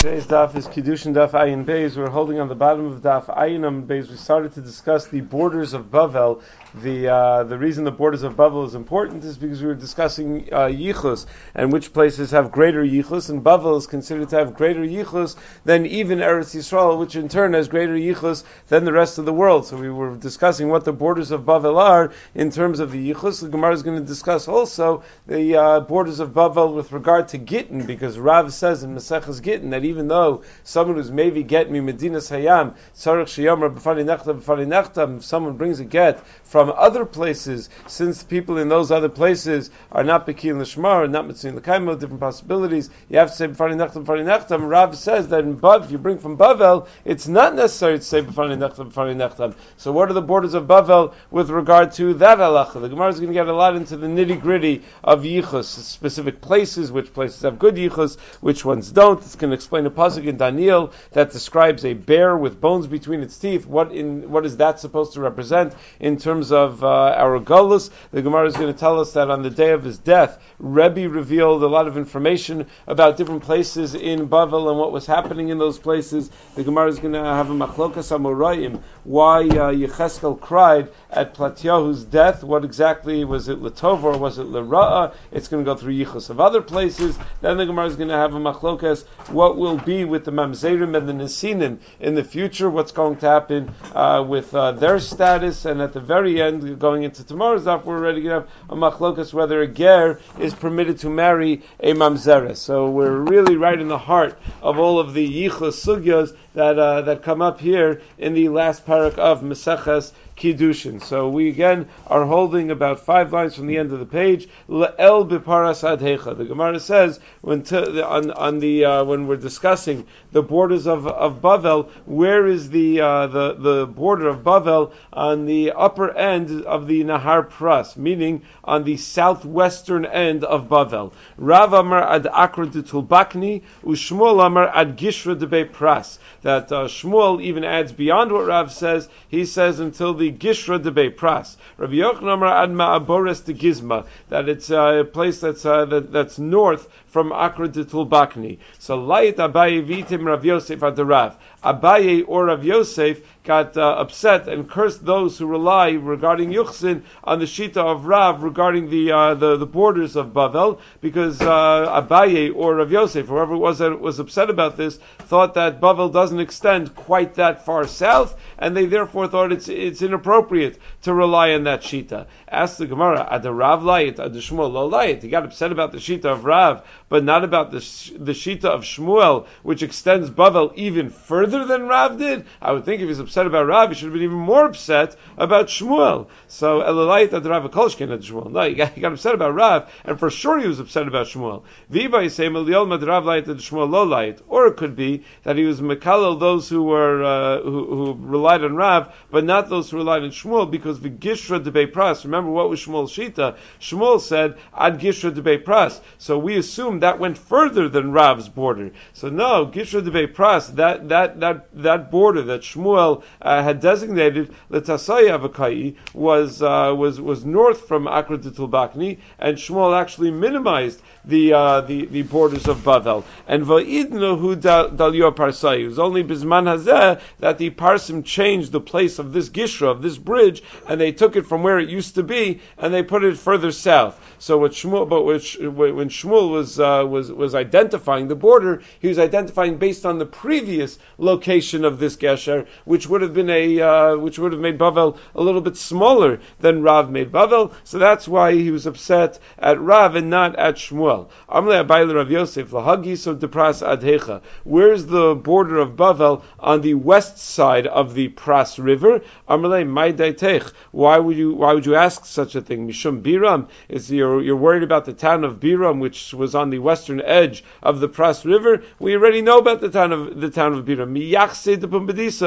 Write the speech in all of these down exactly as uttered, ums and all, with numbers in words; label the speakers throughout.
Speaker 1: Today's daf is Kiddushin Daf Ayin Beis. We're holding on the bottom of Daf Ayin Beis. We started to discuss the borders of Bavel. The uh, the reason the borders of Bavel is important is because we were discussing uh, Yichus and which places have greater Yichus, and Bavel is considered to have greater Yichus than even Eretz Yisrael, which in turn has greater Yichus than the rest of the world. So we were discussing what the borders of Bavel are in terms of the Yichus. The Gemara is going to discuss also the uh, borders of Bavel with regard to Gittin, because Rav says in Maseches Gittin that even though someone who's maybe get me Medinas Hayam, Tzarech Sheyamar B'fani Nechtam B'fani Nechtam, if someone brings a get from other places, since people in those other places are not Beki and Lishmar, not Mitzvah L'Kaimo, different possibilities, you have to say B'fani Nechtam B'fani Nechtam. Rav says that in Bav, if you bring from Bavel, it's not necessary to say B'fani Nechtam B'fani Nechtam. So what are the borders of Bavel with regard to that halacha? The Gemara is going to get a lot into the nitty gritty of Yichus, specific places, which places have good Yichus, which ones don't. It's going to explain a pasuk in Daniel that describes a bear with bones between its teeth. What in what is that supposed to represent in terms of uh, our Golus? The Gemara is going to tell us that on the day of his death, Rebbe revealed a lot of information about different places in Bavel and what was happening in those places. The Gemara is going to have a machlokas amoraim, why uh, Yecheskel cried at Platyahu's death. What exactly was it, Latova or was it Lara'a? It's going to go through Yichus of other places. Then the Gemara is going to have a machlokas, what will be with the Mamzerim and the Nesinim in the future, what's going to happen uh, with uh, their status, and at the very end, going into tomorrow's daf, we're already going to have a machlokas whether a ger is permitted to marry a Mamzeret. So we're really right in the heart of all of the Yichus sugyas that uh, that come up here in the last parak of Maseches Kiddushin. So we again are holding about five lines from the end of the page. Le'el biparas adhecha. The Gemara says when t- on on the uh, when we're discussing the borders of of Bavel, where is the uh, the the border of Bavel on the upper end of the Nahar Pras, meaning on the southwestern end of Bavel. Rav Amar ad Akra de Tulbakni, u'Shmuel Amar ad Gishra de Be Pras. That uh, Shmuel even adds beyond what Rav says. He says until the Gishra de Be Pras. Rabbi Yochanan Amar ad Ma'abores de Gizma. That it's uh, a place that's uh, that, that's north from Akra de Tulbakni. So Layit Abaye vitim Rav Yosef ad Rav. Abaye or Rav Yosef got uh, upset and cursed those who rely regarding Yuchsin on the Shita of Rav regarding the uh, the, the borders of Bavel, because uh, Abaye or Rav Yosef, whoever it was that was upset about this, thought that Bavel doesn't extend quite that far south, and they therefore thought it's it's inappropriate to rely on that Shita. Asked the Gemara, Ad Rav Layit, Ad Shmuel Lo Layit. He got upset about the Shita of Rav, but not about the the Shita of Shmuel, which extends Bavel even further than Rav did. I would think if he's upset about Rav, he should have been even more upset about Shmuel. So Elayit Ad Rav Kolshkin Ad Shmuel. No, he got, he got upset about Rav, and for sure he was upset about Shmuel. Viva Yisem Eliel Mad Rav Layit Ad Shmuel Lo Layit. Or it could be that he was Mekalel those who were uh, who, who relied on Rav, but not those who relied on Shmuel, because the Gishra de Be Pras. Remember what was Shmuel's Shita? Shmuel said Ad Gishra de Be Pras. So we assume that went further than Rav's border. So no, Gishra de Be Pras, that that that that border that Shmuel uh, had designated Letasaya Avakai was uh, was was north from Akra de Tulbakni, and Shmuel actually minimized the uh, the the borders of Bavel. And Va'idnu hu dalio parsai. It was only Bisman Hazeh that the Parsim changed the place of this Gishra, of this bridge, and they took it from where it used to be, and they put it further south. So what Shmuel, but which, when Shmuel was uh, was was identifying the border, he was identifying based on the previous location of this Gesher, which would have been a uh, which would have made Bavel a little bit smaller than Rav made Bavel. So that's why he was upset at Rav and not at Shmuel. Amle Abayle Rav Yosef lahagi so depras adhecha. Where's the border of Bavel? On the west side of the Pras River. Amle my daitech. Why would you why would you ask such a thing? Mishum Biram. Is you're you're worried about the town of Biram, which was on the western edge of the Pras River? We already know about the town of the town of Biram. Mi yachse de pumbedisa.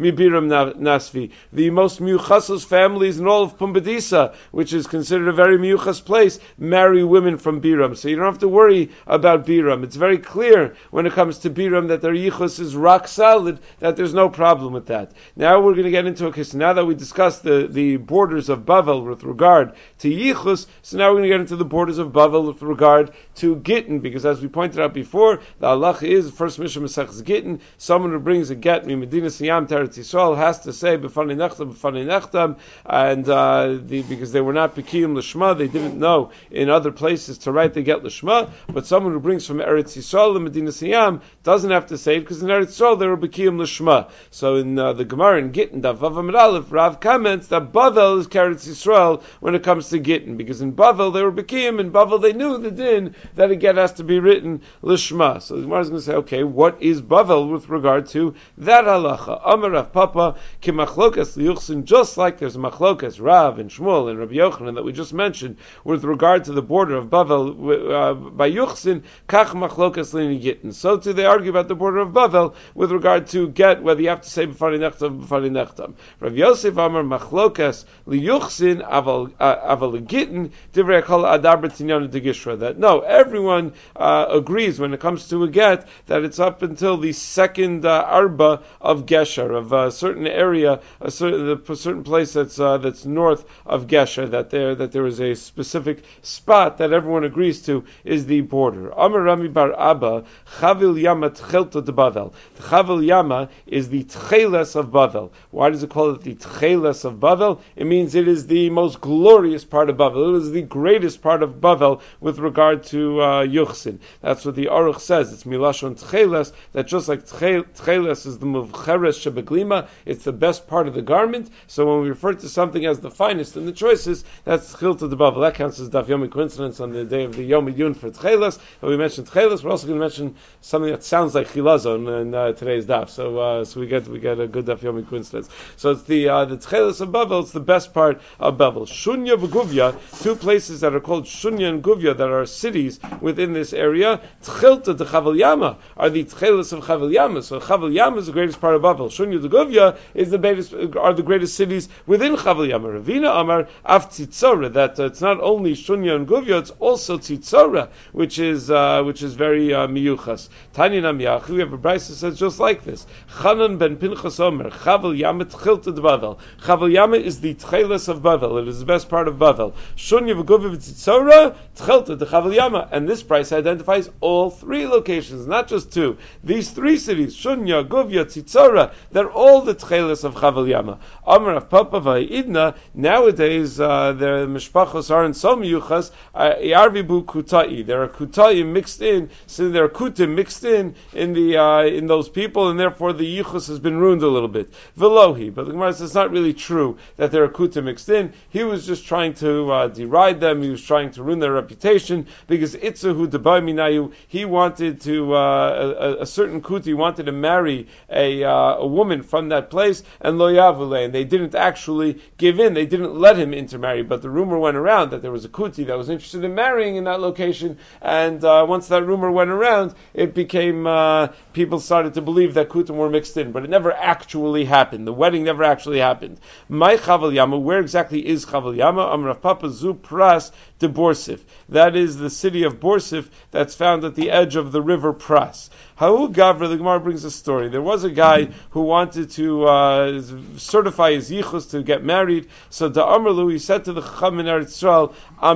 Speaker 1: Bibiram Nasvi. The most miuchasos families in all of Pumbedisa, which is considered a very miuchas place, marry women from Biram. So you don't have to worry about Biram. It's very clear when it comes to Biram that their yichus is rock solid, that there's no problem with that. Now we're going to get into a case. Now that we discussed the, the borders of Bavel with regard to yichus, so now we're going to get into the borders of Bavel with regard to Gittin, because as we pointed out before, the halacha is, first Mishnah Masechus Gittin, someone who brings a get, Medina Siyam Teretz Yisrael, has to say, B'fanei Nechtam, B'fanei Nechtam, and uh, the, because they were not B'kiyim L'Shma, they didn't know in other places to write the get L'Shma, but someone who brings from Eretz Yisrael and Medina Siyam doesn't have to say it, because in Eretz Yisrael they were B'kiyim L'Shma. So in uh, the Gemara in Gittin, Daf Vav Amud Aleph, Rav comments that Bavel is Eretz Yisrael when it comes to Gittin, because in Bavel they were B'kiyim, in Bavel they knew the din that a get has to be written L'Shma. So the Gemara is going to say, okay, what is Bavel with regard to that halacha? Amar Rav Papa, ki machlokas liyuchsin, just like there's a machlokas, Rav and Shmuel and Rabbi Yochanan that we just mentioned, with regard to the border of Bavel uh, by Yuchsin, kach machlokas lini Gittin. So too they argue about the border of Bavel with regard to get, whether you have to say b'fari nechtam, b'fari nechtam. Rav Yosef Amar machlokas liyuchsin, aval aval Gittin, divrei kol adar b'tinyan de that no, everyone uh, agrees when it comes to a get that it's up until the second uh, arba of Gesher, of a certain area, a certain, a certain place that's uh, that's north of Gesher, that there that there is a specific spot that everyone agrees to is the border. Amar Rami bar Abba, Chavil Yama Tchelta de Bavel. The Chavil Yama is the Tcheles of Bavel. Why does it call it the Tcheles of Bavel? It means it is the most glorious part of Bavel. It is the greatest part of Bavel with regard to uh, Yuchsin. That's what the Aruch says. It's Milashon Tcheles, that just like Tcheles is the Muvcheres Shebeglima, it's the best part of the garment. So when we refer to something as the finest and the choicest, that's Tchilta de Bavel. That counts as Daf Yomi coincidence on the day of the Yom Yun for Tcheles. And we mentioned Tcheles. We're also going to mention something that sounds like Chilazon in uh, today's Daf. So uh, so we get we get a good Daf Yomi coincidence. So it's the uh, the Tcheles of Bavel. It's the best part of Bavel. Shunya v'Guvya, two places that are called Shunya and Guvya, that are cities within this area. Tchilta de Chavel Yama are the Tcheles of Chavel Yama. So Chavel Yama is the greatest part of Bavel. Shunya de Guvya is the greatest, are the greatest cities within Chavel Yama. Ravina Amar Av Tzitzora, that uh, it's not only Shunya and Guvya, it's also Tzitzora, which is uh, which is very uh, miyuchas. Tanya Namyach, we have a brayso that says just like this. Chanan ben Pinchas Omer, Chavel Yama Tchilta de Bavel. Chavel Yama is the Tcheles of Bavel. It is the best part of Bavel. Shunya v'Guvya v'Tzitzora, Tchilta de Chavel Yama. And this price identifies all three locations, not just two. These three cities, Shunya, Guvya, Tzitzora, they're all the Tcheles of Chavel Yama. Amar of Papa v'Idna, nowadays uh, the mishpachos aren't so miyuchas, yarvibu kutai. There are kutai mixed in, so there are kutim mixed in in the uh, in those people, and therefore the yichus has been ruined a little bit. Velohi, but the Gemara says it's not really true that there are kutim mixed in. He was just trying to uh, deride them. He was trying to ruin their reputation, because itzahu debai minayu. He wanted to uh, a, a certain kuti wanted to marry a uh, a woman from that place, and lo yavule, and they didn't actually give in. They didn't let him intermarry, but the rumor went around that there was a kuti that was interested in marrying in that location, and uh, once that rumor went around, it became, uh, people started to believe that kutim were mixed in, but it never actually happened. The wedding never actually happened. My Chavel Yama, where exactly is Chavel Yama? Amrav Papa Zu Pras de Borsif. That is the city of Borsif that's found at the edge of the river Pras. Ha'u Gavra, the Gemara brings a story. There was a guy who wanted to uh, certify his yichus to get married. So the Amrlu, he said to the Chacham in Eretz Yisrael,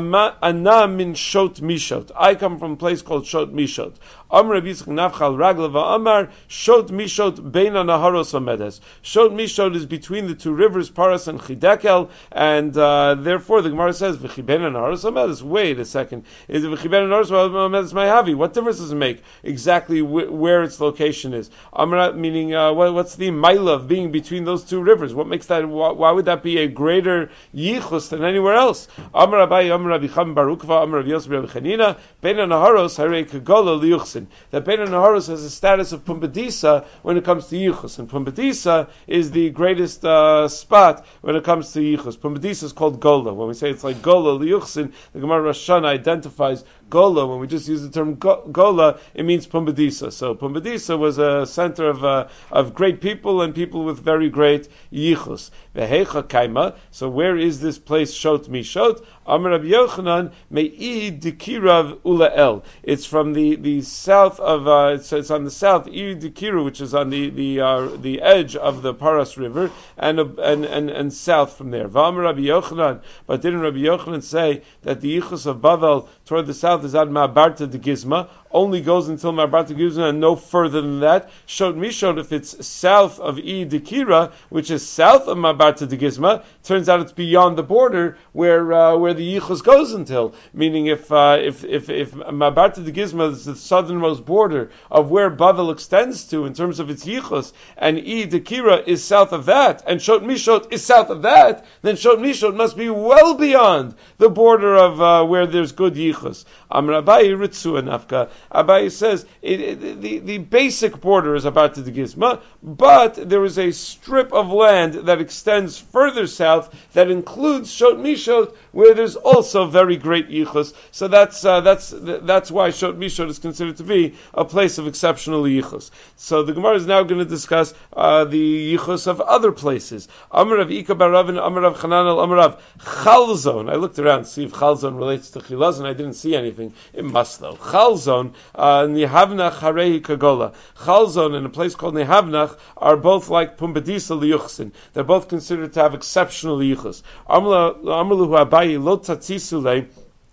Speaker 1: Ana min Shot Mishot. I come from a place called Shot Mishot. Amr Rabbi Yitzchak Nafchal Raglava Amar Shot Mishot Beina Naharos Amedes. Shot Mishot is between the two rivers Paras and Chidekel, and uh, therefore the Gemara says V'chi Beina Naharos Amedes. Wait a second, is it V'chi Beina Naharos Amedes Mayhavi? What difference does it make exactly wh- where its location is? Amra, meaning uh, what, what's the mila of being between those two rivers? What makes that? Why, why would that be a greater yichus than anywhere else? Amar Abai Amar Rabbi Cham Barukva Amar Rabbi Yosef Rabbi Chanina Beina Naharos Harei Kagola Liyuchsin. That Beina Naharos has a status of Pumbedisa when it comes to yichus, and Pumbedisa is the greatest uh, spot when it comes to yichus. Pumbedisa is called Gola. When we say it's like Gola Liyuchsin, the Gemara Rosh Hashanah identifies Gola, when we just use the term go- Gola, it means Pumbedisa. So Pumbedisa was a center of uh, of great people and people with very great yichus. Vehecha kaima. So where is this place? Shot mishot. Amar Rabbi Yochanan me'i dikirav ulael. It's from the, the south of uh, it's, it's on the south I dikiru, which is on the the uh, the edge of the Paras River, and uh, and and and south from there. V'amar Rabbi Yochanan. But didn't Rabbi Yochanan say that the yichus of Bavel toward the south is ad Ma'abarta de Gizma, only goes until Ma'abarta Gizma and no further than that? Shot mishot, if it's south of I Dikira, which is south of Ma'abarta de Gizma, turns out it's beyond the border where uh, where the yichus goes until. Meaning, if uh, if if if Ma'abarta de Gizma is the southernmost border of where Bavel extends to in terms of its yichus, and I Dikira is south of that, and Shot mishot is south of that, then Shot mishot must be well beyond the border of uh, where there's good yichus. Amar Abaye Ritzu Nafka. Abaye says it, it, the the basic border is about to the Gizma, but there is a strip of land that extends further south that includes Shot Mishot, where there's also very great yichus. So that's uh, that's that's why Shot Mishot is considered to be a place of exceptional yichus. So the Gemara is now going to discuss uh, the yichus of other places. Amar Rav Ika bar Rav and Amar Rav Chananel Amar Rav Chalzon. I looked around to see if Chalzon relates to Chilazon. I didn't see anything. It must though. Chalzon, uh, Nihavnach Harei Kagola. Chalzon and a place called Nihavnach are both like Pumbedisa liyuchsin. They're both considered to have exceptional yichus. Amrlu Abaye lo tatzisule.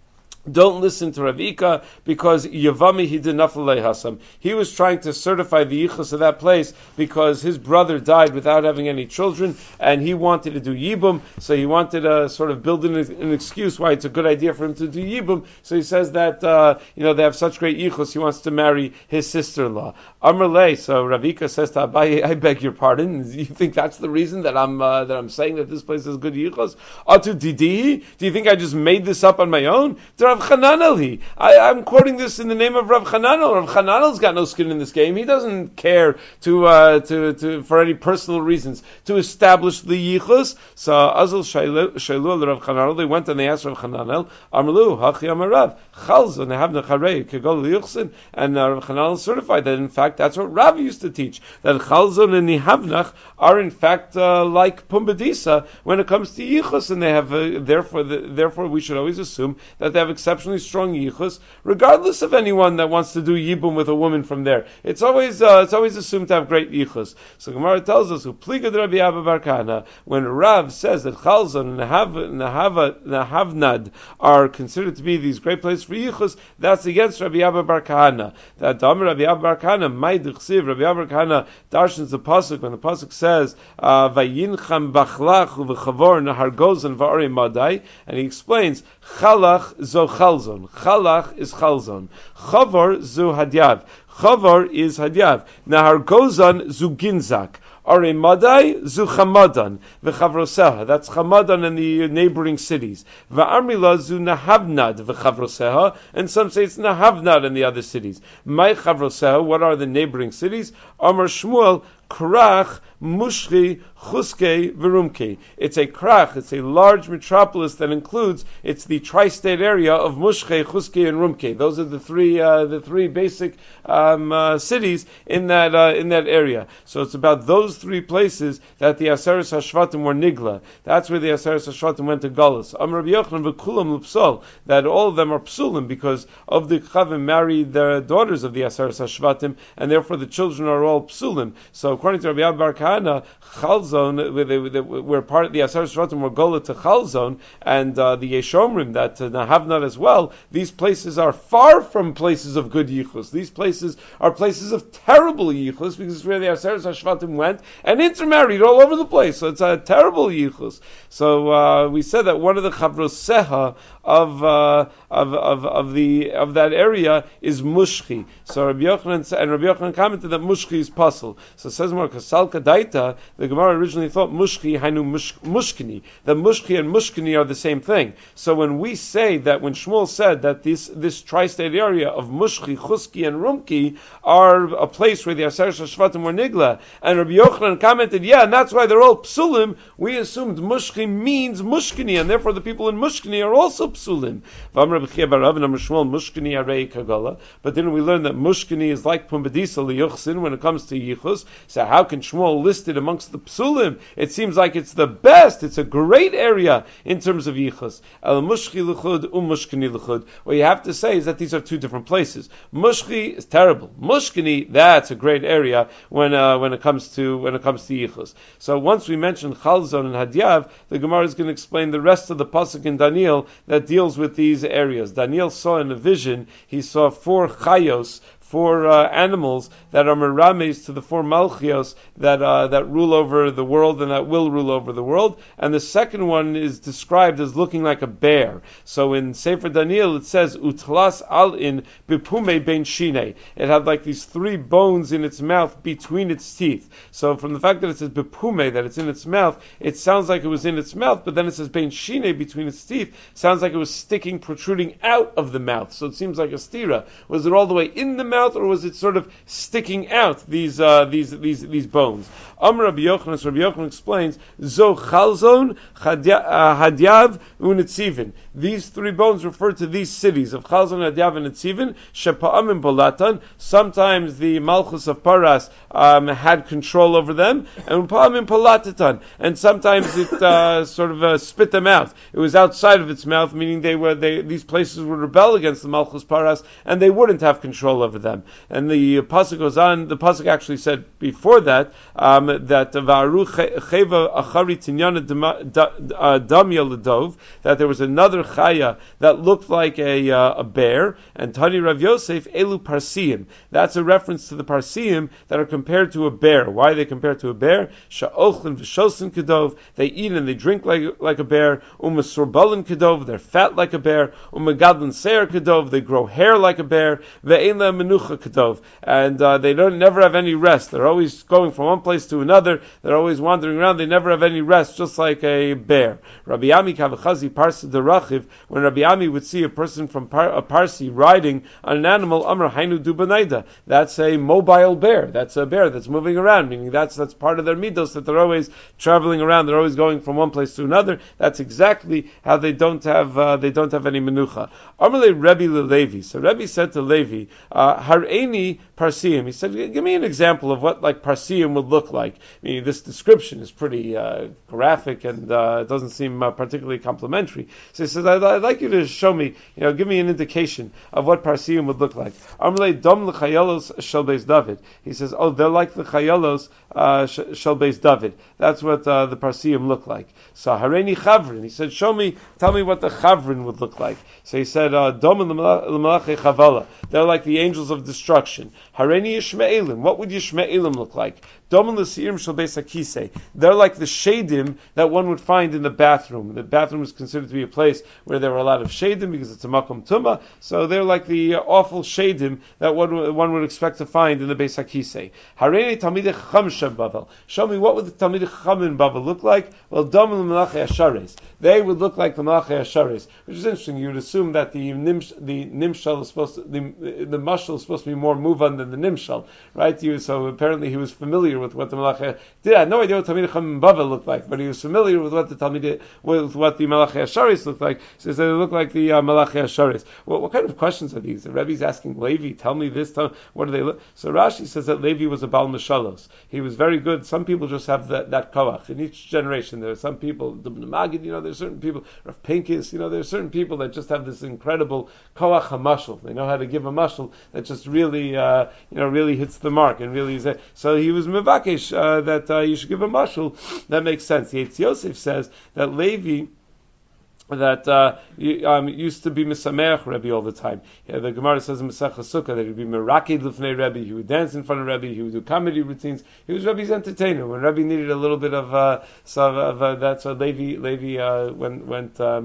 Speaker 1: Don't listen to Rav Ika, because Yavami he did nafalei hasam. He was trying to certify the yichus of that place because his brother died without having any children, and he wanted to do yibum. So he wanted to sort of build an, an excuse why it's a good idea for him to do yibum. So he says that uh, you know they have such great yichus, he wants to marry his sister-in-law. Amrlei. So Rav Ika says to Abaye, I beg your pardon. You think that's the reason that I'm uh, that I'm saying that this place has good yichus? Atu didihi? Do you think I just made this up on my own? Rav Chananel, I, I'm quoting this in the name of Rav Chananel. Rav Chananel's got no skin in this game. He doesn't care to, uh, to, to, for any personal reasons to establish the yichus. So Azul Shailu Rav Chananel, they went and they asked Rav Chananel, Amrlu, Hachi Amarav, Chalzon, Nehavna Charei, Kegol Liyuchsin, and uh, Rav Chananel certified that in fact that's what Rav used to teach, that Chalzon and Nehavnach are in fact uh, like Pumbedisa when it comes to yichus, and they have, uh, therefore, the, therefore we should always assume that they have exceptionally strong yichus, regardless of anyone that wants to do yibum with a woman from there. It's always uh, it's always assumed to have great yichus. So Gemara tells us, "Upliga de Rabbi Abba bar Kahana," when Rav says that Chalzon and Nahav, Nahavnad are considered to be these great places for yichus, that's against Rabbi Abba bar Kahana. That Dam Rabbi Abba bar Kahana, May Dichsiv, Rabbi Abba bar Kahana darshans the pasuk when the pasuk says, "Vayincham bachlach uvechavor nahar gozan va'ari madai," and he explains, "Chalach zo Chalzon." Chalach is Chalzon. Chavor zu Hadyav. Chavor is Hadyav. Nahar Gozan zu Ginzak. Are Madai zu Chamadan. V'chavroseha. That's Chamadan and the neighboring cities. V'amrila zu Nahavnad v'chavroseha. And some say it's Nahavnad and the other cities. My Chavroseha, what are the neighboring cities? Amar Shmuel, Krach, Mushri, Chuske, Verumke. It's a krach, it's a large metropolis that includes, it's the tri-state area of Mushke, Chuske, and Rumke. Those are the three, uh, the three basic um, uh, cities in that uh, in that area. So it's about those three places that the Aseres HaShvatim were nigla. That's where the Aseres HaShvatim went to Galus. Am Rabbi Yochanan v'kulam l'psol, that all of them are psulim because of the Chavim married the daughters of the Aseres HaShvatim, and therefore the children are all psulim. So according to Rabbi Abba bar Kahana, Chalzon, where, they, they, where part of the Aseres HaShvatim were gola to Chalzon, and uh, the Yeshomrim that uh, Nahavnad as well, these places are far from places of good yichus. These places are places of terrible yichus because it's where the Aseres HaShvatim went and intermarried all over the place. So it's a terrible yichus. So uh, we said that one of the Chavroseha of, uh, of of of the of that area is Mushchi. So Rabbi Yochanan and Rabbi Yochanan commented that Mushchi is puzzle. So it says more Kasalka Daita. The Gemara originally thought Mushchi Hainu Mushkini. That Mushchi and Mushkini are the same thing. So when we say that, when Shmuel said that this this tri-state area of Mushchi, Chuski, and Rumki are a place where the Aseres HaShvatim were nigla, and Rabbi Yochanan commented, yeah, and that's why they're all psulim. We assumed mushki means mushkini, and therefore the people in mushkini are also psulim. But didn't we learn that mushkini is like pumbedisa liyuchsin when it comes to yichus? So how can Shmuel list it amongst the psulim? It seems like it's the best. It's a great area in terms of yichus. El mushki l'chud umushkini l'chud. What you have to say is that these are two different places. Mushki is terrible. Mushkini, that's a great area when uh, when it comes to when it comes to yichus. So once we mentioned Chalzon and Hadyav, the Gemara is going to explain the rest of the pasuk in Daniel that deals with these areas. Daniel saw in a vision, he saw four chayos, four uh, animals that are merames to the four malchios that uh, that rule over the world and that will rule over the world. And the second one is described as looking like a bear. So in Sefer Daniel it says utlas al in bipume ben shine. It had like these three bones in its mouth between its teeth. So from the fact that it says bipume, that it's in its mouth, it sounds like it was in its mouth, but then it says ben shine between its teeth, sounds like it was sticking, protruding out of the mouth. So it seems like a stira. Was it all the way in the mouth, or was it sort of sticking out, these uh, these these these bones? Amar Rabbi Yochanan, Rabbi Yochanan explains, Zo Chalzon, Hadyav, Unitzivin. These three bones refer to these cities of Chalzon, Hadyav, and Nitzivin. Shepa'amim Bolatan. Sometimes the Malchus of Paras um, had control over them, and Pa'amim Polatatan. And sometimes it uh, sort of uh, spit them out. It was outside of its mouth, meaning they were they these places would rebel against the Malchus Paras, and they wouldn't have control over them. And the pasuk goes on. The pasuk actually said before that um, that Va'aru cheva achari tinyana damya ledov, that there was another chaya that looked like a uh, a bear. And Tani Rav Yosef elu parsiim. That's a reference to the parsiim that are compared to a bear. Why are they compared to a bear? Sha'ochlin v'shosin kedov. They eat and they drink like like a bear. Umasurbalin kedov. They're fat like a bear. Umagadlin seir kedov. They grow hair like a bear. Ve'ela menucha kedov. And uh, they don't never have any rest. They're always going from one place to another. They're always wandering around. They never have any rest, just like a bear. Rabbi Ami kavachazi parsi derachiv. When Rabbi Ami would see a person from Par- a Parsi riding on an animal, Amr Hainu Dubanaida. That's a mobile bear. That's a bear that's moving around, meaning that's that's part of their midos, that they're always traveling around. They're always going from one place to another. That's exactly how they don't have uh, they don't have any menucha. Amrle Rebbe LeLevi. So Rebbe said to Levi, uh, Har'eni Parsiim. He said, give me an example of what like Parsiim would look like. Meaning this description is pretty uh, graphic and uh, it doesn't seem uh, particularly complimentary. So he says, I'd, I'd like you to show me, you know, give me an indication of what Parsiim would look like. Amrle Dom L'chayalos Shel Beis David. He says, oh, they're like the Chayalos uh, Shel Beis David. That's what uh, the Parsiim look like. So Hareni Chavrin. He said, show me, tell me what the Chavrin would look like. So he said, Dom L'malachei Chavala. They're like the angels of destruction. Hareni Yishmaelim. What would Yishmaelim look like? Dom L'sirim Shel Beis HaKisei. They're like the shadim that one would find in the bathroom. The bathroom is considered to be a place where there were a lot of shadim because it's a makom tumah. So they're like the uh, awful shadim that one, one would expect to find in the Beis HaKisei. Hareni Talmidei Chacham Shem Bavel. Show me what would the Talmidei Chacham in Bavel look like? Well, Dom L'malachei Ashares. They would look like the Malachei Ashares, which is interesting. You would assume that the nimsh, the nimshal is supposed to, the the mashal is supposed to be more muvan than the nimshal, right? You, so apparently he was familiar with what the Malachei did. I had no idea what Talmidei Chacham Bavel looked like, but he was familiar with what the Talmidei, with what the Malachei Ashares looked like. So they look like the uh, Malachei Ashares. Well, what kind of questions are these? The Rebbe's asking Levi, tell me this. Tell, what do they look? So Rashi says that Levi was a Baal Meshalos. He was very good. Some people just have that, that koach in each generation. There are some people, the Magid, you know, there's certain people, Rav Pincus, you know, there's certain people that just have this incredible koach hamashal. They know how to give a mashal that just really, uh, you know, really hits the mark and really is a, so he was mevakesh uh, that uh, you should give a mashal. That makes sense. Yetz Yosef says that Levi that uh, um, used to be Misameach Rebbe all the time. Yeah, the Gemara says in Masech HaSukkah that he would be Merakid Lefnei Rebbe, he would dance in front of Rebbe, he would do comedy routines. He was Rebbe's entertainer. When Rebbe needed a little bit of uh, so of uh, that, so Levi, Levi uh, went, went um, he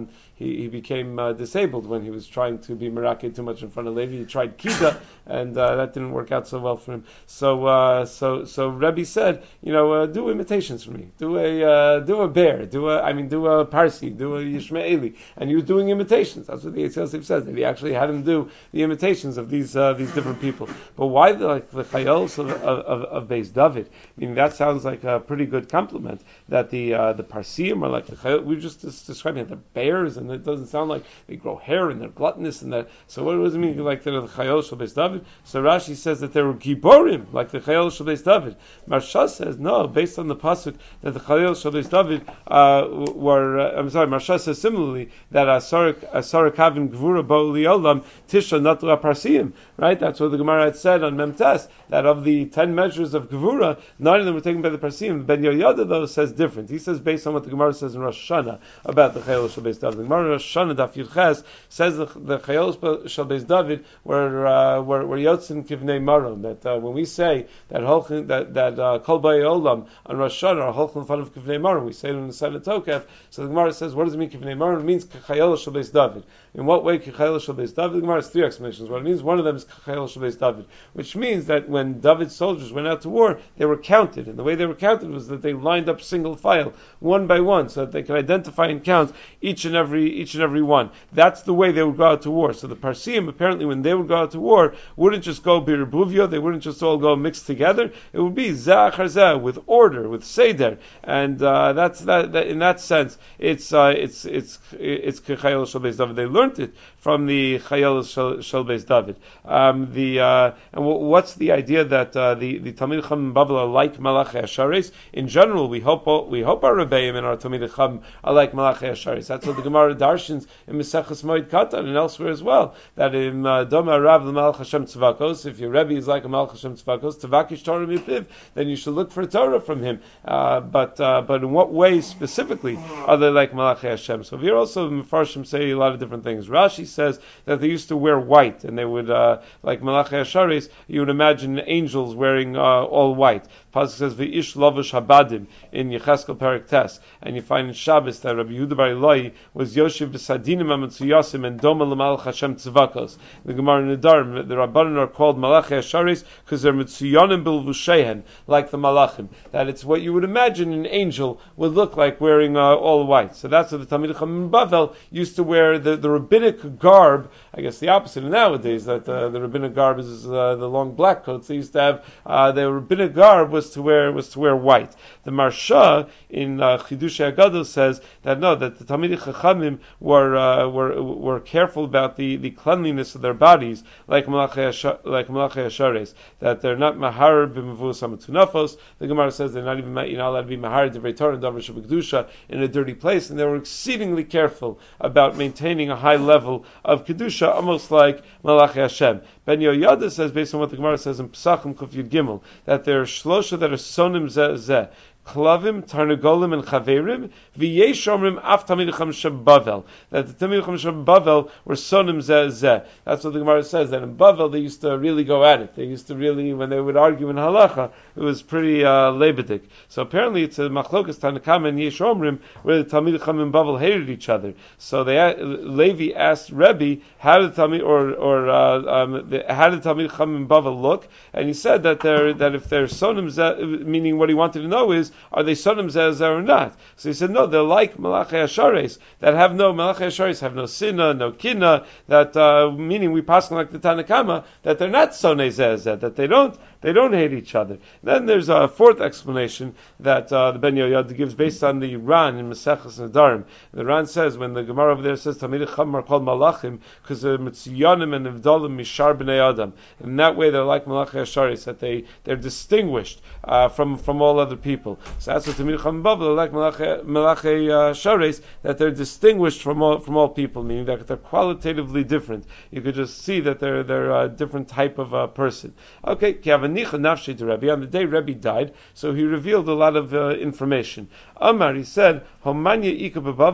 Speaker 1: he, he became uh, disabled when he was trying to be Meraki too much in front of Levi. He tried Kida, and uh, that didn't work out so well for him. So, uh, so, so Rebbe said, you know, uh, do imitations for me. Do a, uh, do a bear. Do a, I mean, do a Parsi. Do a Yishmaeli. And he was doing imitations. That's what the Eitz Yosef says. That he actually had him do the imitations of these uh, these different people. But why the like the Chayols of of, of Beis David? I mean, that sounds like a pretty good compliment. That the uh, the Parsiim are like the Chayol. We were just describing it, the bears, and it doesn't sound like they grow hair and they're gluttonous and that. So what does it mean like they're the Chayols of Beis David? So Rashi says that they were Giborim, like the Chayols of Beis David. Marsha says no, based on the pasuk that the Chayols of Beis David uh, were. Uh, I'm sorry, Marsha says similarly that Asar Asar Kavin Gvura Bo Liolam Tisha Natla Parsiim. Right, that's what the Gemara had said on Memtes, that of the ten measures of Gevura, nine of them were taken by the Parsiim. Ben Yoyada, though, says different. He says, based on what the Gemara says in Rosh Hashanah about the Chayol Shel Beis David. The Gemara in Rosh Hashanah, Daf Yud Ches, says the, the Chayol Shel Beis David were, uh, were, were Yotzin Kivnei Maron, that uh, when we say that Holchin, that, that uh, Kol B'ay Olam on Rosh Hashanah are Holchin in front of Kivnei Maron, we say it in the Side of Tokef, so the Gemara says, what does it mean Kivnei Maron? It means Chayol Shel Beis David. In what way Chayol Shel Beis David? The Gemara has three explanations. What it means, one of them is Chayol Shel Beis David, which means that when David's soldiers went out to war, they were counted, and the way they were counted was that they lined up single file, one by one, so that they could identify and count each and every each and every one. That's the way they would go out to war. So the Parsiim, apparently, when they would go out to war, wouldn't just go birubuvia, they wouldn't just all go mixed together. It would be zeh achar zeh, with order, with seder, and uh, that's that, that. In that sense, it's uh, it's it's it's Chayol Shel Beis David. They learned it from the Chayol Shel, Shel Beis David. Um, the uh, and w- what's the idea that uh, the the Talmid Chacham Bavel are like Malachei Hasharis? In general, we hope we hope our Rebbeim and our Talmid Chacham are like Malachei Hasharis. That's what the Gemara darshins in Maseches Moed Katan and elsewhere as well. That in Doma Rav L'Malach Hashem Tzvakos, if your Rebbe is like a Malach Hashem Tzvakos, Tavakish Torah Mipiv, then you should look for Torah from him. Uh, but uh, but in what way specifically are they like Malachei Hashem? So here also the Mefarshim say a lot of different things. Rashi says that they used to wear white, and they would uh, like Malachei Hasharis. You would imagine angels wearing uh, all white. Pasuk says v'ish lavush habadim in Yecheskel Perek Tes, and you find in Shabbos that Rabbi Yehuda Bar Eloi was Yoshev b'sadinim amitzuyasim and doma l'malach Hashem tzvakos. The Gemara in Nedarim, the Rabbanan are called Malachei Hasharis because they're mitzuyanim bilvushehen, like the Malachim. That it's what you would imagine an angel would look like wearing uh, all white. So that's what the Talmid Chacham in Bavel used to wear, the, the rabbinic garb. I guess the opposite nowadays, that uh, the rabbinic garb is uh, the long black coats. They used to have uh, the rabbinic garb was to wear was to wear white. The Marsha in uh, Chidushei Agadol says that no, that the Talmidei Chachamim were uh, were were careful about the, the cleanliness of their bodies, like Malachei like Malachei Hasharis, that they're not mahar b'mevus hamatunafos. The Gemara says they're not even you're not allowed to be mahar divrei Torah and davar shebekdusha in a dirty place, and they were exceedingly careful about maintaining a high level of kedusha, almost like Malachei Hashem. Ben Yoyada says, based on what the Gemara says in Pesachim Kuf Yud Gimel, that there are shlosha that are sonim zeh zeh. Klavim, Tarnagolim, and Chaverim, v'yesh omrim af Talmid Chacham Sheb Bavel. That the Talmid Chacham Sheb Bavel were sonim zeh zeh. That's what the Gemara says, that in Bavel they used to really go at it. They used to really, when they would argue in halacha, it was pretty uh, lebedik. So apparently it's a machlokas Tanakama and yesh omrim, where the Talmid Chacham in Bavel hated each other. So they, Levi asked Rebbe, how did Talmid, or, or, uh, um, the, how did Talmid Chacham in Bavel look? And he said that they're, that if they're sonim zeh, meaning what he wanted to know is, are they sonim zeh zeh or not? So he said, no, they're like Malachei Hasharis, that have no, Malachei Hasharis have no sinna, no kinna, that, uh, meaning we pass like the Tanakama, that they're not sonei zeh zeh, that they don't, they don't hate each other. Then there's a fourth explanation that uh, the Ben Yoyada gives based on the Ran in Maseches Nedarim. The Ran says, when the Gemara over there says, Talmidei Chacham are called Malachim, because they're Mitziyanim and Evdalim Mishar B'nei Adam. In that way, they're like Malachei Hasharis, that they, they're distinguished uh, from, from all other people. So that's what Talmidei Chacham Bavel are like Malachei Hasharis, that they're distinguished from all, from all people, meaning that they're qualitatively different. You could just see that they're, they're a different type of uh, person. Okay, on the day Rebbe died, so he revealed a lot of uh, information. Amar, he said, Homanya Ika Bavel,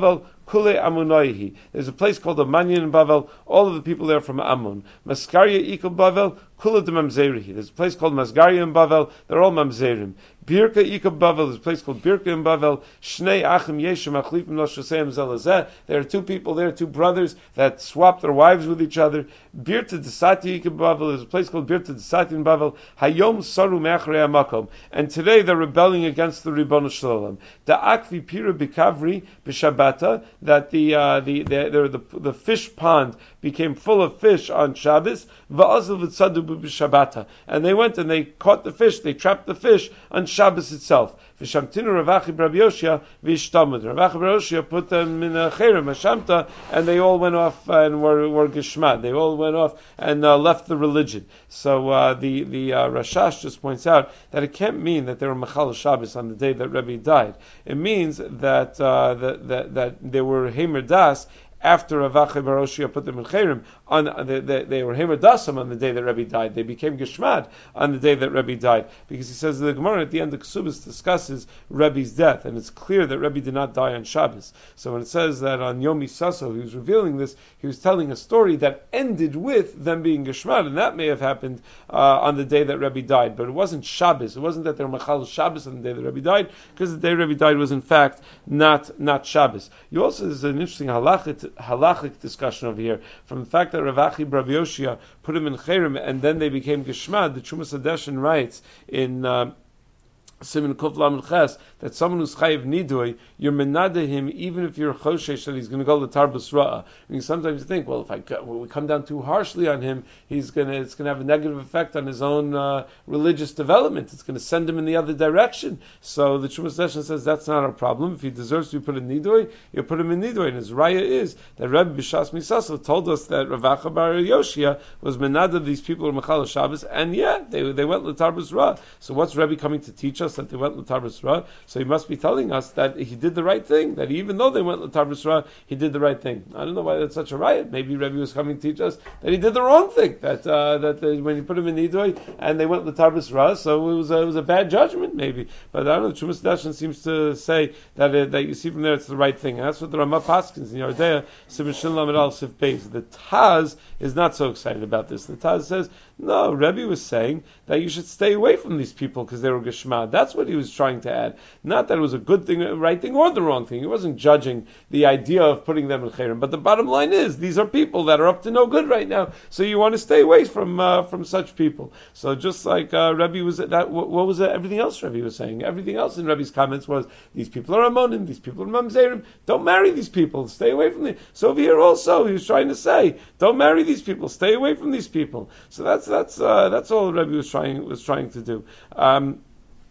Speaker 1: Kule Amunoihi. There's a place called Amanyan in Bavel. All of the people there are from Amun. Maskaria Ikal Bavel. Kula de Mamzerihi. There's a place called Masgaria in Bavel. They're all Mamzerim. Birka Ikab Bavel. There's a place called Birka in Bavel. Shnei Achim Yeshem Achlifim Lo Shoseim Zelazeh. There are two people there, two brothers that swap their wives with each other. Birta Desati Ikab Bavel. There's a place called Birta Desati in Bavel. Hayom Saru Me'achrei Hamakom. And today they're rebelling against the Ribbon Shalom. The Akvi Pira Bikavri B'Shabbata. That the uh, the the, the the the fish pond became full of fish on Shabbos. Va'azav V'Tzadu B'Shabbata. And they went and they caught the fish. They trapped the fish on Shabbos itself. V'shamtinu Ravachi Rabbi Yoshia v'ishtamud. Ravachi Rabbi Yoshia put them in a cherem, a shamta, and they all went off and were, were geshmad. They all went off and uh, left the religion. So uh, the the uh, Rashash just points out that it can't mean that they were machal Shabbos on the day that Rebbe died. It means that uh, that, that that they were hemer das after Ravachi Baroshia put them in Cherem, on the, the, they were Hemer Dasam on the day that Rebbe died. They became Geshmad on the day that Rebbe died. Because he says the Gemara at the end of Kesubos discusses Rebbe's death, and it's clear that Rebbe did not die on Shabbos. So when it says that on Yom Sasso he was revealing this, he was telling a story that ended with them being Geshmad, and that may have happened uh, on the day that Rebbe died. But it wasn't Shabbos. It wasn't that they were Machal Shabbos on the day that Rebbe died, because the day Rebbe died was in fact not not Shabbos. You also, there's an interesting halachic halachic discussion over here from the fact that Ravachi Rabbi Yoshia put him in Cherem and then they became Geshmad. The Chumas Hadeshin writes in uh, Siman Kuf Lamed Ches that someone who's chayiv nidui, you're menada him even if you're choshesh that he's going to go to tarbus ra'ah. I mean, sometimes you think, well, if I go, well, we come down too harshly on him, he's going to it's going to have a negative effect on his own uh, religious development. It's going to send him in the other direction. So the Chumas Hadeshin says that's not our problem. If he deserves to be put in nidui, you put him in nidui. And his raya is that Rebbe Bishas Misaso told us that Ravacha Bar Yoshia was menada these people are machal Shabbos, and yeah, they they went to tarbus ra'ah. So what's Rebbe coming to teach us? That they went l'tarbus ra, so he must be telling us that he did the right thing. That even though they went l'tarbus ra, he did the right thing. I don't know why that's such a riot. Maybe Rebbe was coming to teach us that he did the wrong thing. That uh, that they, when he put him in nidui and they went l'tarbus ra, so it was a, it was a bad judgment maybe. But I don't know. Chumas Dashan seems to say that uh, that you see from there it's the right thing. And that's what the Ramah Paskins in Yardea Siman Shin Lamed Al Sif Beis. The Taz is not so excited about this. The Taz says no. Rebbe was saying that you should stay away from these people because they were geshmad. That's what he was trying to add. Not that it was a good thing, a right thing, or the wrong thing. He wasn't judging the idea of putting them in cherem. But the bottom line is, these are people that are up to no good right now. So you want to stay away from uh, from such people. So just like uh, Rebbe was, that what, what was that? Everything else Rebbe was saying? Everything else in Rebbe's comments was, these people are amonim, these people are mamzerim. Don't marry these people. Stay away from them. So over here also, he was trying to say, don't marry these people. Stay away from these people. So that's that's uh, that's all Rebbe was trying was trying to do. Um,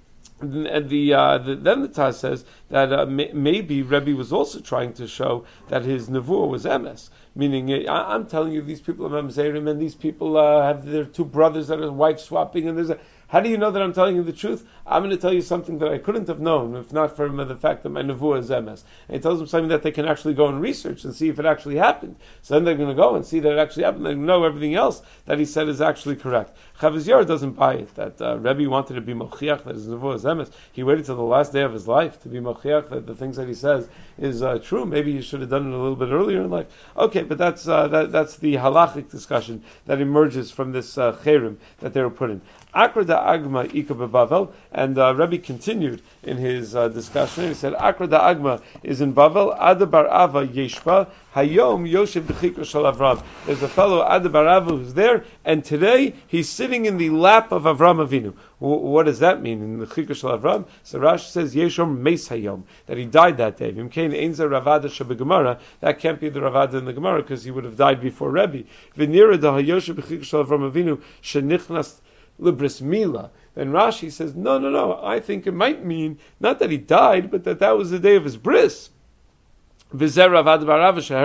Speaker 1: And the, uh, the then the Taz says that uh, may, maybe Rebbe was also trying to show that his nevuah was emes, meaning I, I'm telling you these people are mamzerim and these people uh, have their two brothers that are wife swapping, and there's a. How do you know that I'm telling you the truth? I'm going to tell you something that I couldn't have known if not for the fact that my nevuah is emes. And he tells them something that they can actually go and research and see if it actually happened. So then they're going to go and see that it actually happened. They know everything else that he said is actually correct. Chavaz Yair doesn't buy it, that uh, Rebbe wanted to be mochiach that his nevuah is emes. He waited till the last day of his life to be mochiach that the things that he says is uh, true. Maybe he should have done it a little bit earlier in life. Okay, but that's uh, that, that's the halachic discussion that emerges from this uh, cherem that they were put in. Akra da Agma Ika Bavel, and uh, Rebbe continued in his uh, discussion. He said, Akra da Agma is in Bavel, Ada Bar Ava Yeshba, Hayom Yoshev B'chikra Shel Avram. There's a fellow, Ada Bar Ava, who's there, and today he's sitting in the lap of Avram Avinu. W- what does that mean in the Chikra Shel Avram? So Rashi says, Yeshom Meis Hayom, that he died that day. V'imkein Einza Ravada Shebegemara, that can't be the Ravada in the Gemara, because he would have died before Rebbe. V'nira da Hayoshev B'chikra Shel Avram Avinu, Shenichnas Libris Mila. Then Rashi says, no, no, no, I think it might mean, not that he died, but that that was the day of his bris. And then it would be the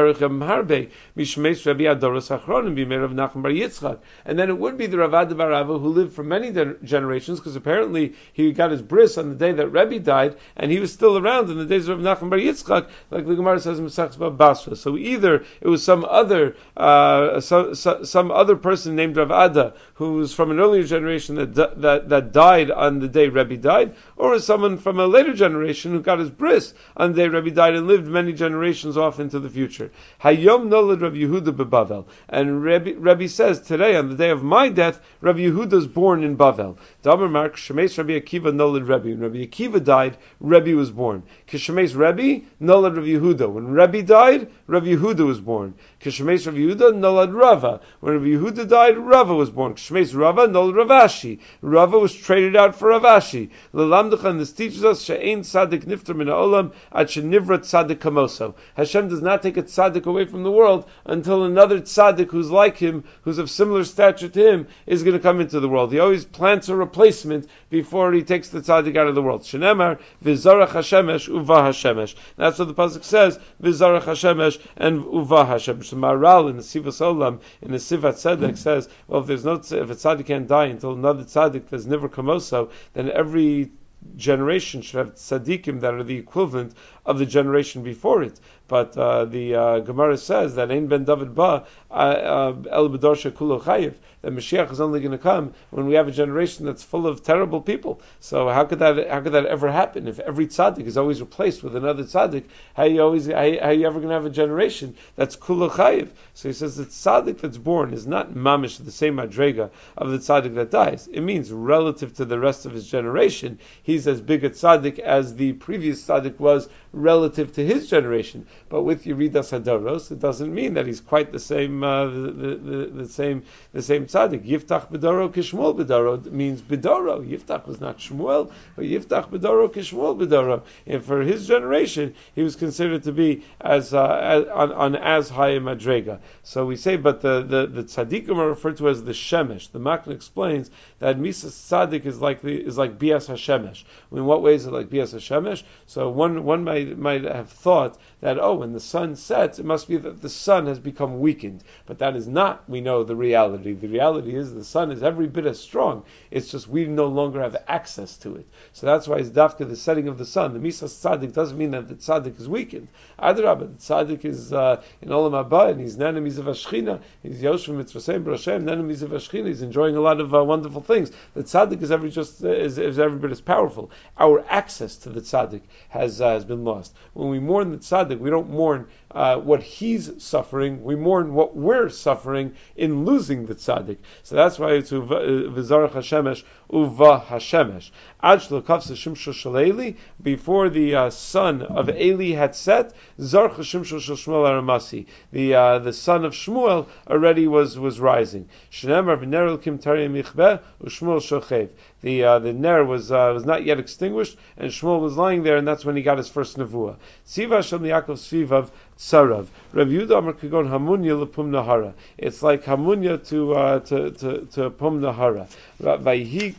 Speaker 1: Ravad Bar Ava who lived for many generations, because apparently he got his bris on the day that Rebbe died, and he was still around in the days of Nachman Bar Yitzchak, like the Gemara says in Mesachs Bab Basra. So either it was some other uh, so, so, some other person named Rav Ada who was from an earlier generation that, that that died on the day Rebbe died, or it was someone from a later generation who got his bris on the day Rebbe died and lived many generations generations off into the future. Hayom nolad Rabbi Yehuda beBavel. And Rabbi, Rabbi says, today, on the day of my death, Rabbi Yehuda is born in Bavel. Dabar Mark, Shemesh Rabbi Akiva nolad Rabbi. When Rabbi Akiva died, Rabbi was born. Kishemesh Rabbi, nolad Rabbi Yehuda. When Rabbi died, Rabbi Yehuda was born. Kishemesh Rabbi Yehuda, nolad Rava. When Rabbi Yehuda died, Rava was born. Kishemesh Rava, nolad Ravashi. Rava was traded out for Ravashi. Lelamducha, and this teaches us, she'ein tzaddik nifter min ha'olam, ad she'nivra tzaddik kamoso. Hashem does not take a tzaddik away from the world until another tzaddik who's like him, who's of similar stature to him, is going to come into the world. He always plants a replacement before he takes the tzaddik out of the world. Shenemar, v'zarach hashemesh, uva hashemesh. That's what the pasuk says, v'zarach hashemesh, and uva hashemesh. The Maharal in the Sivas Olam, in the Sivat Tzedek says, well, if there's no, if a tzaddik can't die until another tzaddik that's never kamoso, then every generation should have tzaddikim that are the equivalent of the generation before it. But uh, the uh, Gemara says that Ein Ben David Ba El B'Dorsha Kulo Chayiv, that Mashiach is only going to come when we have a generation that's full of terrible people. So how could that how could that ever happen? If every tzaddik is always replaced with another tzaddik, how you always how, how you ever going to have a generation that's Kulo Chayiv? So he says the tzaddik that's born is not mamish the same madrega of the tzaddik that dies. It means relative to the rest of his generation, he's as big a tzaddik as the previous tzaddik was relative to his generation. But with Yeridas Hadaros, it doesn't mean that he's quite the same, uh, the, the, the, the same, the same tzaddik. Yiftach B'daro Kishmuel B'daro means B'daro. Yiftach was not Shmuel, but Yiftach B'daro Kishmuel B'daro. And for his generation, he was considered to be as, uh, as on, on as high a madrega. So we say, but the the, the tzaddikim are referred to as the shemesh. The Makna explains that Misas tzaddik is like the, is like Bias HaShemesh. In what way is it like Bias HaShemesh? So one one might might have thought that, oh, when the sun sets, it must be that the sun has become weakened. But that is not, we know, the reality. The reality is the sun is every bit as strong. It's just we no longer have access to it. So that's why it's dafka the setting of the sun. The Misas tzaddik doesn't mean that the tzaddik is weakened. Adrabah, the tzaddik is uh, in Olam Haba, and he's nanemis of Ashchina. He's Yoshua Mitzvasem Brashem, nanemis of Ashchina. He's enjoying a lot of uh, wonderful things. The tzaddik is every just uh, is, is every bit as powerful. Our access to the tzaddik has uh, has been lost. When we mourn the tzaddik, we don't mourn uh, what he's suffering. We mourn what we're suffering in losing the tzaddik. So that's why it's V'zarach Hashemesh Uva Hashemesh. Ad Shlokavsa Shimshon Shel Eli, before the uh, son of Eli had set, Zarcha Shimshon Shel Shmuel Aramasi, the uh, the son of Shmuel already was was rising. Shneimar v'ner Elokim Tarei Michbeh u'Shmuel Shochev. The uh, the ner was uh, was not yet extinguished, and Shmuel was lying there, and that's when he got his first nevuah. Tziva Hashem Yaakov Svivav Tzarav. Rav Yehuda Amar Kagon Hamunya lepum nahara. It's like Hamunya to uh, to to to pum nahara. Vayhi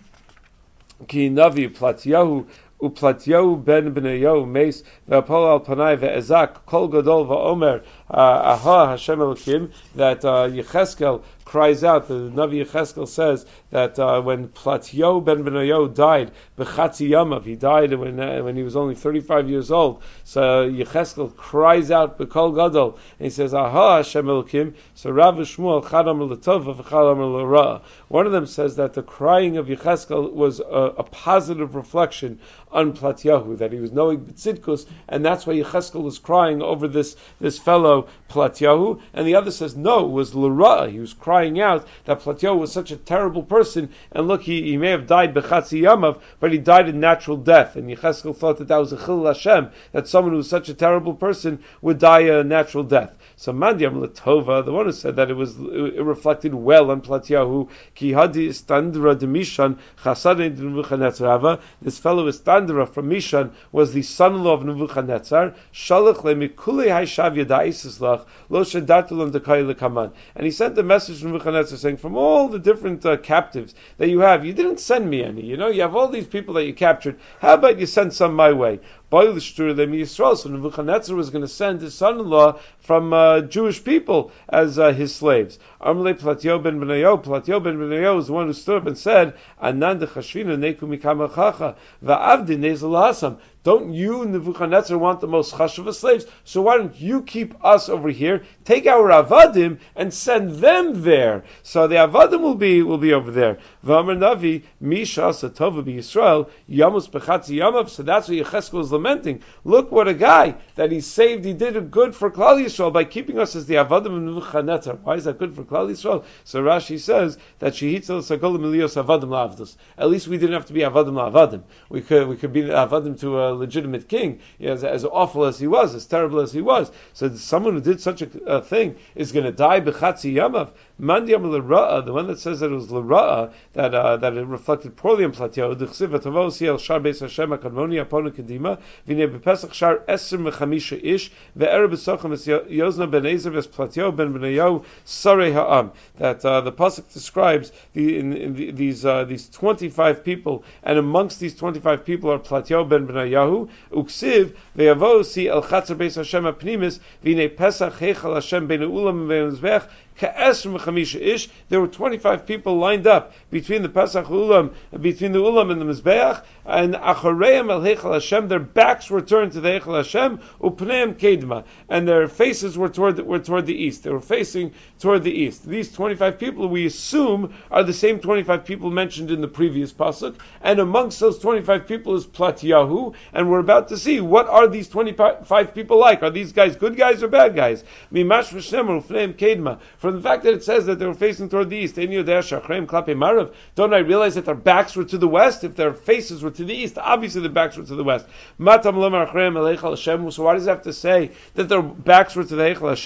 Speaker 1: ki navi Platyahu Uplatyahu ben Benayahu Meis ve'apol al panai ve'ezak kol gadol va'omer aha Hashem Elokim, that uh, Yecheskel cries out. The Navi Yecheskel says that uh, when Platyahu ben Benayahu died, b'chatzi yamav, he died when uh, when he was only thirty-five years old. So Yecheskel cries out b'kol gadol, and he says, aha Hashem Elokim. So Rav Shmuel chadam l'tov v'chadam l'ra. One of them says that the crying of Yecheskel was a, a positive reflection on Platyahu, that he was knowing B'tzidkus, and that's why Yecheskel was crying over this, this fellow Platyahu. And the other says, no, it was l'ra. He was crying out that Platyahu was such a terrible person, and look, he, he may have died b'chatzi yamav, but he died a natural death. And Yecheskel thought that that was a chil Hashem, that someone who was such a terrible person would die a natural death. So Mandyam Latova, the one who said that it was, it reflected well on Platyahu, ki hadi istandra de Mishan chasadei de Nebuchadnezzar. This fellow Istandra from Mishan was the son-in-law of Nebuchadnezzar. Shalach le mikulei haishav yadaisis lach lo shadatulam dekai lekaman. And he sent a message to Nebuchadnezzar saying, from all the different uh, captives that you have, you didn't send me any. You know, you have all these people that you captured. How about you send some my way? So Nebuchadnezzar was going to send his son-in-law from uh, Jewish people as uh, his slaves. Amrle Platyahu ben Benayahu. Platyahu ben Benayahu was the one who stood up and said, Anand chashvina neku mikama chacha va'avdi nezel hasam. Don't you, Nebuchadnezzar, want the most chashuv slaves? So why don't you keep us over here? Take our avadim and send them there. So the avadim will be will be over there. V'amar Navi Misha Satova b'Yisrael Yamus b'chatzi yamav. So that's what Yecheskel is lamenting. lamenting, look what a guy that he saved, he did a good for Klal Yisrael by keeping us as the Avadim of Nebuchadnezzar. Why is that good for Klal Yisrael? So Rashi says that Shehitzel Sagol Milios Avadim La'avdos. At least we didn't have to be Avadim La'avadim. We could we could be Avadim to a legitimate king, as, as awful as he was, as terrible as he was. So someone who did such a, a thing is going to die b'chatzi yamav. Mandiyam l'ra'a, the one that says that it was l'ra'a, that uh, that it reflected poorly on Platyahu. D'chsiv v'tavosi el shar beis Hashem hakadmoni aponu kedima v'nei b'pesach shar eser mechamisha ish ve'erev b'socham es Yozna ben Ezer v'es Platyahu ben Benayahu sarei ha'am. That uh, the pasuk describes the, in, in the, these uh, these twenty-five people, and amongst these twenty-five people are Platyahu ben Benayahu. Uksiv ve'avosi el chatzer beis Hashem ha'pnimis v'nei pesach heichal Hashem ben ulam ve'mizbech. There were twenty-five people lined up between the Pesach Ulam, between the Ulam and the Mizbeach, and Achareim el Heichal Hashem. Their backs were turned to the Heichal Hashem, Upneim Kedma, and their faces were toward the, were toward the east. They were facing toward the east. These twenty-five people, we assume, are the same twenty-five people mentioned in the previous pasuk, and amongst those twenty-five people is Platyahu, and we're about to see what are these twenty-five people like. Are these guys good guys or bad guys? Mimash v'shem Upneim Kedma. From the fact that it says that they were facing toward the east, don't I realize that their backs were to the west? If their faces were to the east, obviously their backs were to the west. So why does it have to say that their backs were to the Heichal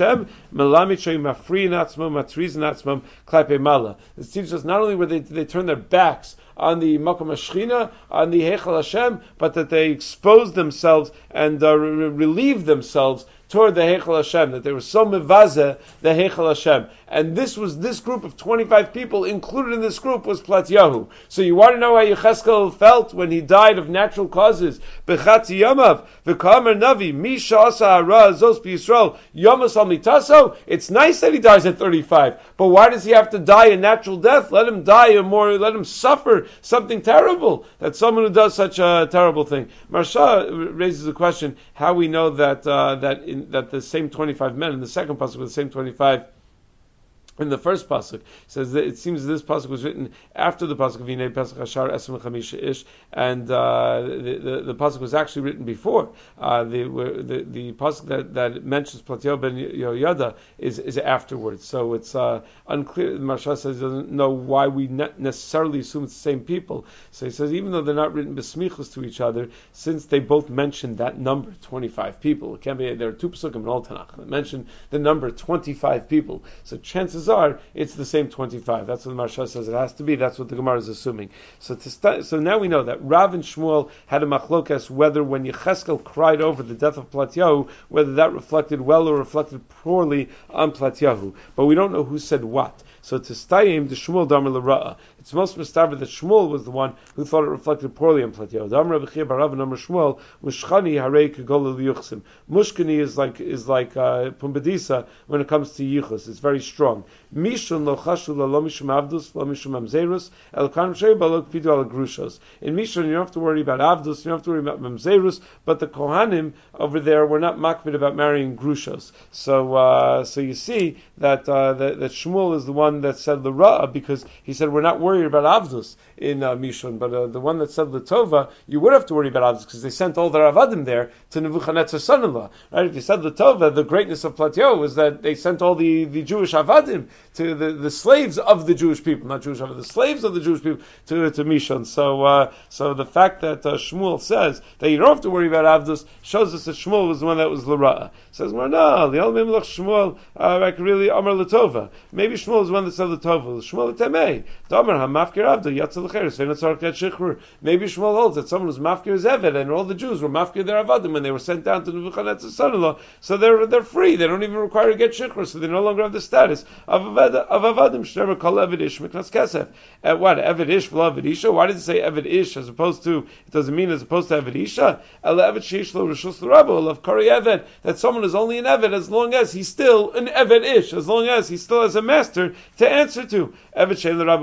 Speaker 1: Hashem? It teaches us not only were they they turn their backs on the Makom HaShechina, on the Heichal Hashem, but that they exposed themselves and uh, re- relieved themselves toward the Heichal Hashem, that they were so mevazeh the Heichal Hashem. And this was, this group of twenty-five people, included in this group was Platyahu. So you want to know how Yecheskel felt when he died of natural causes? Bechatzi Yamav, v'kamer Navi, Misha Asa Hara Zos B'Yisrael, Yamas Al Mitaso. It's nice that he dies at thirty-five, but why does he have to die a natural death? Let him die a more, let him suffer something terrible. That's someone who does such a terrible thing. Marsha raises the question, how we know that, uh, that in, that the same twenty-five men in the second pasuk were the same twenty-five in the first pasuk. Says that it seems this pasuk was written after the pasuk of Vinei Pesach Hashar Esem Chamisha Ish, and uh, the, the the pasuk was actually written before. Uh, the, the the pasuk that, that mentions Platyahu ben Yehoyada is is afterwards. So it's uh, unclear. The Marsha says he doesn't know why we ne- necessarily assume it's the same people. So he says even though they're not written besmichus to each other, since they both mention that number, twenty-five people, it can be there are two pasukim in all Tanakh that mention the number twenty-five people. So chances are it's the same twenty-five. That's what the Marsha says it has to be. That's what the Gemara is assuming. So to st- so now we know that Rav and Shmuel had a machlokas whether when Yecheskel cried over the death of Platyahu, whether that reflected well or reflected poorly on Platyahu. But we don't know who said what. So to stayim the Shmuel Damar L'Ra'a. It's most mistaber that Shmuel was the one who thought it reflected poorly on Platyahu. Damar Rabbi Chia bar Rav and Damar Shmuel Mushchani Harei Kegol L'Yuchsim. Mushkani is like is like uh, Pumbedisa when it comes to Yichus. It's very strong. Mishun lo chashu lo mishum avdus lo mishum mamzerus el kan sheba lo kpidu al grushos. In Mishun you don't have to worry about avdus, you don't have to worry about mamzerus, but the Kohanim over there were not makpid about marrying grushos. So uh, so you see that, uh, that that Shmuel is the one that said the Ra'ah because he said we're not worried about avdus in uh, Mishun, but uh, the one that said the Tova, you would have to worry about avdus because they sent all their avadim there to Nebuchadnezzar's son-in-law. Right? If you said the Tova, the greatness of Platyahu was that they sent all the, the Jewish avadim to the, the slaves of the Jewish people, not Jewish avadim, the slaves of the Jewish people to to Mishun. So uh, so the fact that uh, Shmuel says that you don't have to worry about avdus shows us that Shmuel was the one that was l'ra'ah. Says well, no, the only Shmuel uh, really Amar L'Tova. Maybe Shmuel is the one that said L'Tova. Shmuel L'Temei. Damar HaMafkir Avda Yatzal L'Cheres Ve'Natzar Ket Shichrur. Maybe Shmuel holds that someone was Mafkir Zevet and all the Jews were Mafkir their avadim when they were sent down to Nebuchadnezzar's son-in-law. So they're they're free. They don't even require to get Shichrur. So they no longer have the status of of avadim. Shnever Kol Eved Ish Miknas Kesef. At what Eved Ish V'Lo Eved Isha? Why does it say Eved Ish as opposed to? It doesn't mean as opposed to Eved Isha. El Eved Sheish Lo Rishus L'Rabbo of Kari Eved. That someone is only an Eved as long as he's still an Eved Ish, as long as he still has a master to answer to. Eved Shei L'Rabbo Rishus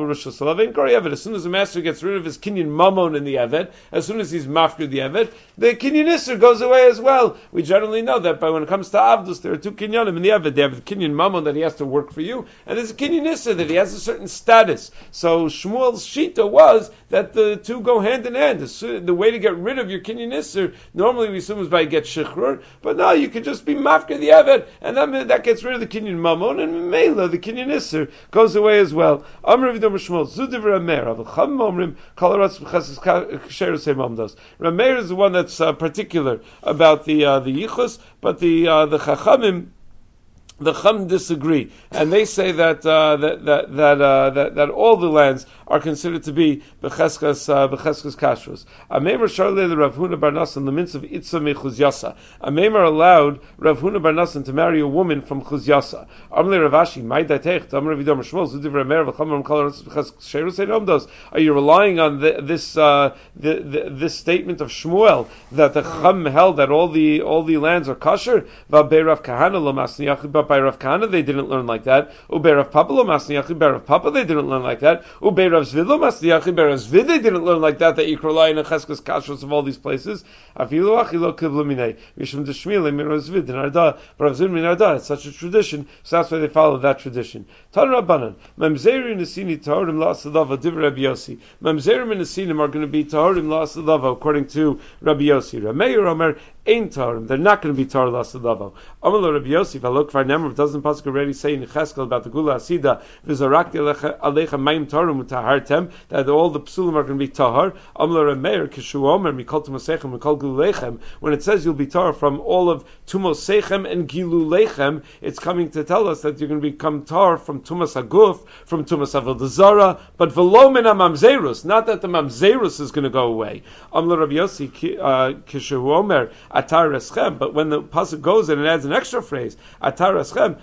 Speaker 1: As soon as the master gets rid of his kinyan mamon in the evet, as soon as he's mafkir the evet, the kinyan isser goes away as well. We generally know that, but when it comes to avdus, there are two kinyanim in the evet. They have the kinyan mamon that he has to work for you, and there's a kinyan isser that he has a certain status. So Shmuel's shita was that the two go hand in hand. The way to get rid of your kinyan isser, normally we assume is by get shichrur, but no, you could just be mafkir the evet, and that, that gets rid of the kinyan mamon, and mela the kinyan isser goes away as well. Amr Vidom Shmuel Zudiv Rameir Avol Chum Omrim Kolaratz B'Chesed Kasherus Heimamdos. Rameir is the one that's uh, particular about the uh, the yichus, but the uh, the Chachamim, the Chum disagree, and they say that uh, that that that, uh, that that all the lands are considered to be becheskas uh, becheskas kashrus. A Meimer Sharle the Rav Huna Bar Nasan the mints of Itza mechuz Yasa. A Meimer allowed Rav Huna Bar Nasan to marry a woman from Chuz Yasa. Amle Ravashi Mai Datech Amr Vidom Shmuel Zudiv Rameir v'Chamam Kolaratz B'Chesed Kasherus Heimamdos. Are you relying on the, this uh, the, the, this statement of Shmuel that the Chum held that all the all the lands are kosher? V'Bei Rav Kahana lo masniach. By Rav Kahana, they didn't learn like that. Ubei Rav Papa lo masniyachi. By Rav Papa, they didn't learn like that. Ubei Rav Zvid lo masniyachi. By Rav Zvid, they didn't learn like that. That you rely on cheskas kashrus of all these places. Afilu achi lo kivlu minei. Yishum deshmile min Rav Zvid in Arda. But Rav Zvid min Arda. It's such a tradition, so that's why they follow that tradition. Tan Rabbanan. Mamzerim nesini tahorim la'asadava div Rabbi Yossi. Mamzerim and nesinim are going to be tahorim la'asadava according to Rabbi Yossi. Rameir Omer Ein tahorim. They're not going to be tahor la'asadava. Amal Rabbi Yossi. If I look for a number, doesn't pasuk already say in Cheskel about the gula asida v'zarakti alecha mayim taharim utahartem that all the psulim are going to be tahar. Amla Rameir kishu omer mikol tumosechem mikol gilulechem. When it says you'll be tahar from all of tumosechem and gilulechem, it's coming to tell us that you're going to become tahar from tumas haguf, from tumas avodah zara, but v'lo min mamzerus. Not that the mamzerus is going to go away. Amla Rabbi Yossi kishu omer atar eschem. But when the pasuk goes and it adds an extra phrase atar eschem.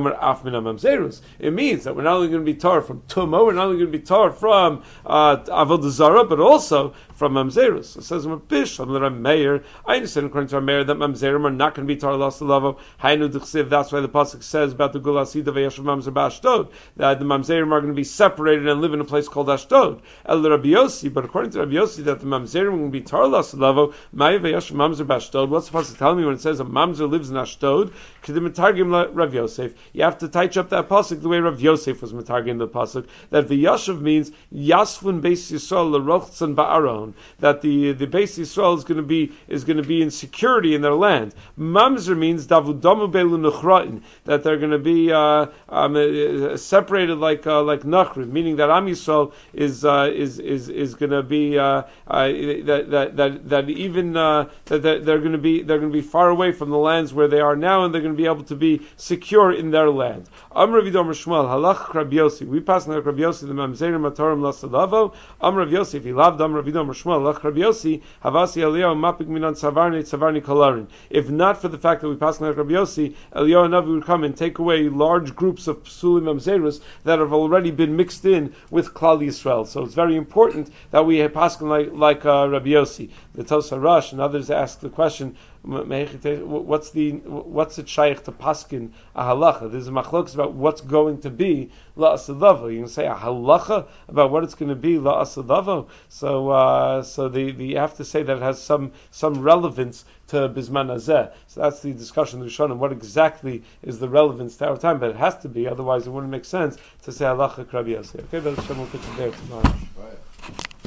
Speaker 1: It means that we're not only going to be tar from Tumo, we're not only going to be tar from uh, Avodah Zarah, but also from Mamzerus. It says, Meir. I understand according to our mayor that Mamzerim are not going to be tar Lasalavo. Hainu D'chsiv. That's why the pasuk says about the Gula Asida V'Yashav Mamzer B'Ashdod that the Mamzerim are going to be separated and live in a place called Ashdod. El Rabbi Yossi, but according to Rabbi Yossi that the Mamzerim are going to be tar Lasalavo. Ma'ay V'Yashav Mamzer B'Ashdod. What's the pasuk telling me when it says a Mamzer lives in Ashdod? Kedim Rav Yosef. You have to touch up that pasuk the way Rav Yosef was matargim the pasuk. That the Yashav means Yasfun Beis Yisrael L'Rochtzan Ba'aron. That the the Beis Yisrael is going to be is going to be in security in their land. Mamzer means Davudamu Belu Nuchrain. That they're going to be uh, um, uh, separated like uh, like Nachrim, meaning that Am Yisrael is uh, is is is going to be uh, uh, that, that that that even uh, that they're going to be they're going to be far away from the lands where they are now, and they're going to be able to be secure in their land. Amr Rav Shmuel halach Rabbi Yossi. We pass on Rabbi Yossi the mamzerim matarim lasalavo. Amr Rav Yossi. If he loved Amr Rav Shmuel halach Rabbi Yossi havasi Eliyahu mapik minan savarni savarni kolarin. If not for the fact that we pass on Rabbi Yossi, Eliyahu Navi would come and take away large groups of psulim mamzerus that have already been mixed in with Klal Yisrael. So it's very important that we pass like like uh, Rabbi Yossi. The Tosar Rosh and others ask the question. What's the what's it shaykh to paskin a halacha? There's a machlokas about what's going to be la'asadavo. You can say a halacha about what it's going to be la'asadavo. So uh, so the, the you have to say that it has some some relevance to bisman hazeh. So that's the discussion of the Rishonim. What exactly is the relevance to our time? But it has to be, otherwise it wouldn't make sense to say halacha Rabbi Yossi. Okay, but Hashem will put you there tomorrow. Right.